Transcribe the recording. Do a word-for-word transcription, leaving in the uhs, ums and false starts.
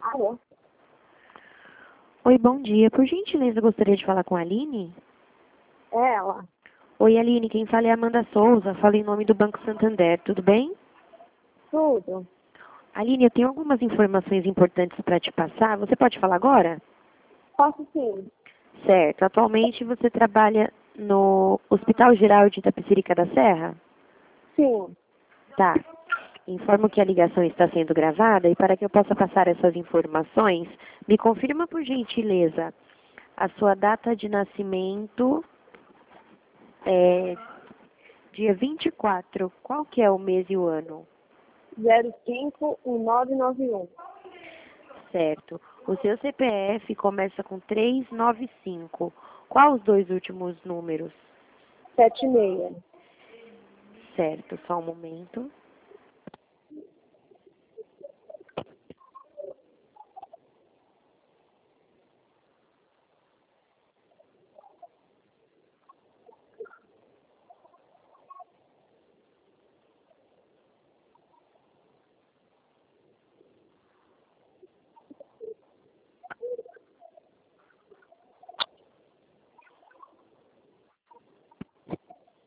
Alô? Oi, bom dia. Por gentileza, eu gostaria de falar com a Aline. É ela. Oi, Aline. Quem fala é a Amanda Souza. Falo em nome do Banco Santander. Tudo bem? Tudo. Aline, eu tenho algumas informações importantes para te passar. Você pode falar agora? Posso sim. Certo. Atualmente você trabalha no Hospital Geral de Itapecerica da Serra? Sim. Tá. Informo que a ligação está sendo gravada e para que eu possa passar essas informações, me confirma por gentileza a sua data de nascimento, é dia vinte e quatro. Qual que é o mês e o ano? zero cinco um nove nove um. Certo. O seu C P F começa com trezentos e noventa e cinco. Qual os dois últimos números? sete seis. Certo, só um momento.